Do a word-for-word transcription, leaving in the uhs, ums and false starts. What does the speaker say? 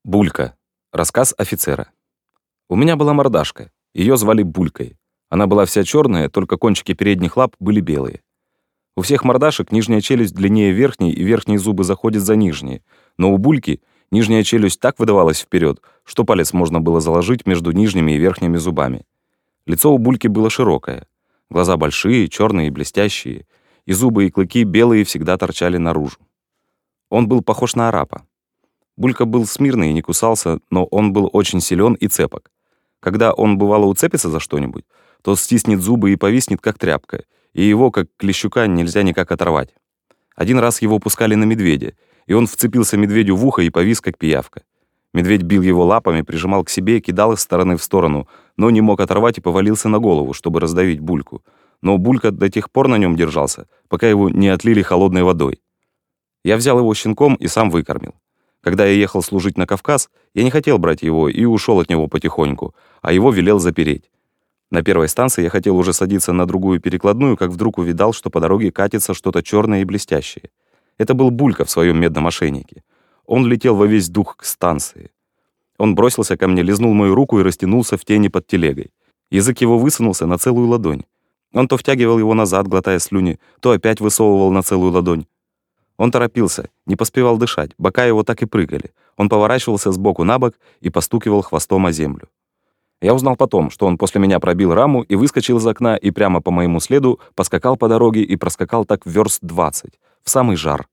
Булька. Рассказ офицера. У меня была мордашка. Ее звали Булькой. Она была вся черная, только кончики передних лап были белые. У всех мордашек нижняя челюсть длиннее верхней, и верхние зубы заходят за нижние. Но у Бульки нижняя челюсть так выдавалась вперед, что палец можно было заложить между нижними и верхними зубами. Лицо у Бульки было широкое. Глаза большие, черные и блестящие. И зубы и клыки белые всегда торчали наружу. Он был похож на арапа. Булька был смирный и не кусался, но он был очень силен и цепок. Когда он, бывало, уцепится за что-нибудь, то стиснет зубы и повиснет, как тряпка, и его, как клещука, нельзя никак оторвать. Один раз его пускали на медведя, и он вцепился медведю в ухо и повис, как пиявка. Медведь бил его лапами, прижимал к себе, кидал их стороны в сторону, но не мог оторвать и повалился на голову, чтобы раздавить Бульку. Но Булька до тех пор на нем держался, пока его не отлили холодной водой. Я взял его щенком и сам выкормил. Когда я ехал служить на Кавказ, я не хотел брать его и ушел от него потихоньку, а его велел запереть. На первой станции я хотел уже садиться на другую перекладную, как вдруг увидал, что по дороге катится что-то черное и блестящее. Это был Булька в своем медном ошейнике. Он летел во весь дух к станции. Он бросился ко мне, лизнул мою руку и растянулся в тени под телегой. Язык его высунулся на целую ладонь. Он то втягивал его назад, глотая слюни, то опять высовывал на целую ладонь. Он торопился, не поспевал дышать, бока его так и прыгали. Он поворачивался сбоку на бок и постукивал хвостом о землю. Я узнал потом, что он после меня пробил раму и выскочил из окна и прямо по моему следу поскакал по дороге и проскакал так верст двадцать, в самый жар.